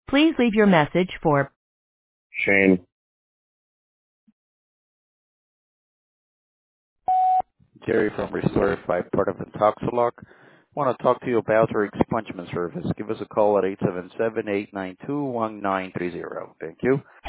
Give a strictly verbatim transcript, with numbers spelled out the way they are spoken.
Please leave your message for Shane. Jerry from Restorify, part of Intoxilog. Want to talk to you about our expungement service. Give us a call at eight seven seven, eight nine two, one nine three zero. Thank you.